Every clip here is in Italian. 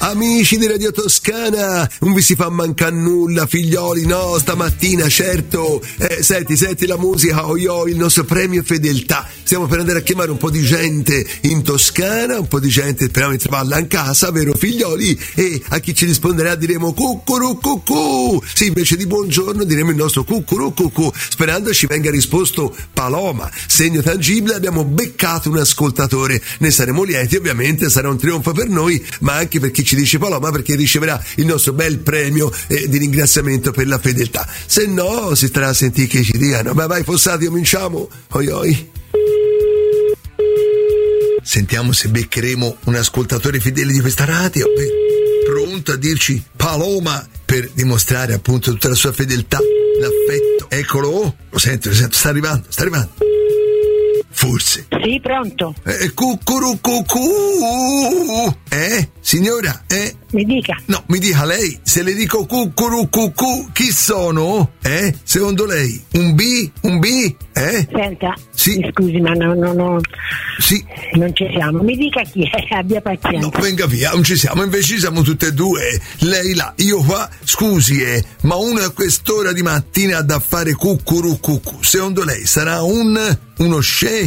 Amici di Radio Toscana, non vi si fa mancare nulla, figlioli, no, stamattina, certo. Senti la musica, il nostro premio fedeltà. Stiamo per andare a chiamare un po' di gente in Toscana, un po' di gente, speriamo di trovarla in casa, vero figlioli? E a chi ci risponderà diremo cucurucucù. Sì, invece di buongiorno diremo il nostro cucurucucù, sperando ci venga risposto Paloma. Segno tangibile, abbiamo beccato un ascoltatore. Ne saremo lieti, ovviamente, sarà un trionfo per noi, ma anche per chi ci dice Paloma, perché riceverà il nostro bel premio di ringraziamento per la fedeltà. Se no si starà a sentire che ci diano. Ma vai Fossati, cominciamo. Oi. Sentiamo se beccheremo un ascoltatore fedele di questa radio, pronto a dirci Paloma, per dimostrare appunto tutta la sua fedeltà, l'affetto. Eccolo, lo sento, sta arrivando. Forse. Sì, pronto. Cucurucucù. Signora, Mi dica. No, mi dica lei, se le dico cucurucucù, chi sono? Secondo lei? Un B? Senta, Sì. mi scusi, ma no. Sì. Non ci siamo. Mi dica chi è, abbia pazienza. No, venga via, non ci siamo, invece siamo tutte e due. Lei là, io qua, scusi, ma uno a quest'ora di mattina da fare cucurucucù. Secondo lei sarà uno sce?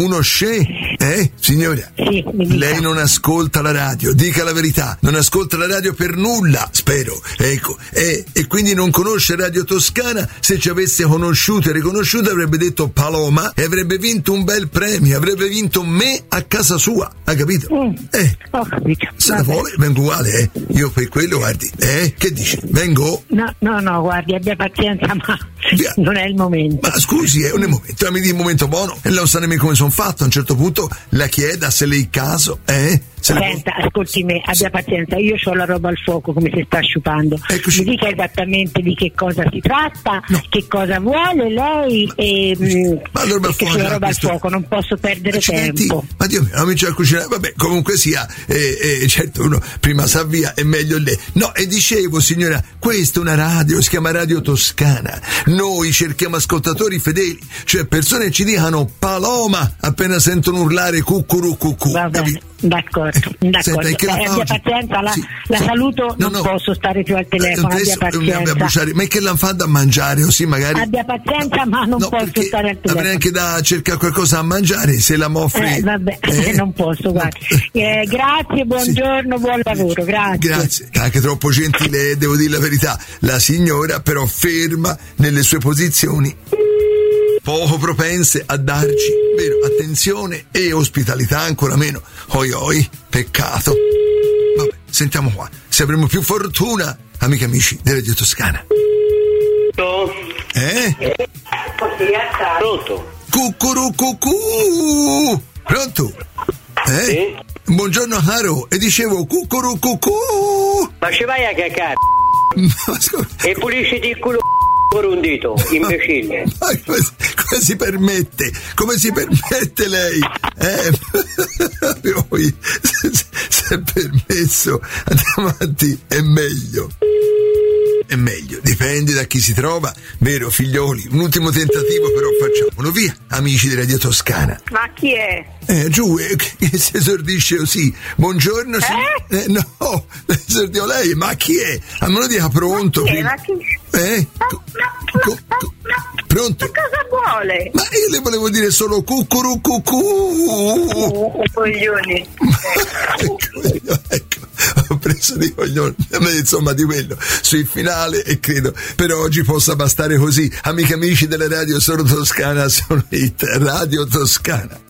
Signora? Sì, mi dica. Lei non ascolta la radio, dica la verità, non ascolta la radio per nulla, spero, ecco, e quindi non conosce Radio Toscana. Se ci avesse conosciuto e riconosciuto avrebbe detto Paloma e avrebbe vinto un bel premio, avrebbe vinto me a casa sua, ha capito? Ho capito. Se la vuole, vengo uguale, io per quello, guardi, che dici, vengo? No, guardi, abbia pazienza, ma Via. non è il momento. Ma scusi, è un momento, mi dica un momento buono e non sa nemmeno come sono fatto. A un certo punto la chieda se lei il caso, Senta, ascolti me, abbia pazienza, io ho la roba al fuoco come si sta sciupando. Eccoci. Mi dica esattamente di che cosa si tratta, No. Che cosa vuole lei ma allora perché sulla roba al fuoco non posso perdere tempo. Ma Dio mio, comincia a cucinare, vabbè, comunque sia, certo uno prima sa via, è meglio lei. No, e dicevo signora, questa è una radio, si chiama Radio Toscana, noi cerchiamo ascoltatori fedeli, cioè persone che ci dicano Paloma appena sentono urlare cucurucucù. Va bene, d'accordo. Senta, e che la fa abbia oggi? pazienza, la Sì. saluto, No, non posso stare più al telefono, abbia pazienza. Ma che la fa da mangiare, così magari? Abbia pazienza, ma non posso perché stare al telefono. avrei anche da cercare qualcosa a mangiare, se la m'offri. Vabbè, non posso, guarda. Grazie, buongiorno, buon lavoro, Grazie, anche troppo gentile, devo dire la verità. La signora però ferma nelle sue posizioni, poco propense a darci, vero, attenzione e ospitalità, ancora meno. Oi, peccato. Vabbè, sentiamo qua, se avremo più fortuna, amici di Radio Toscana. Pronto? Cucurucucù. Pronto? Sì? Buongiorno caro, e dicevo cucurucucù. Ma ci vai a cacare Ma scusa, e pulisciti il culo con un dito, imbecille. ma come si permette? Come si permette lei? Poi, se è permesso, andiamo avanti, è meglio, dipende da chi si trova, vero figlioli? Un ultimo tentativo però facciamolo, via, amici di Radio Toscana. Ma chi è? Giù, che si esordisce così. Buongiorno, no, esordiamo lei, ma chi è? A me lo dica pronto. Prima. Pronto? Ma cosa vuole? Ma io le volevo dire solo cucurucucù. Coglioni. Ecco, ho preso di coglioni, insomma di quello, sui finale, e credo per oggi possa bastare così. Amici della Radio Solo Toscana, sono Hit Radio Toscana.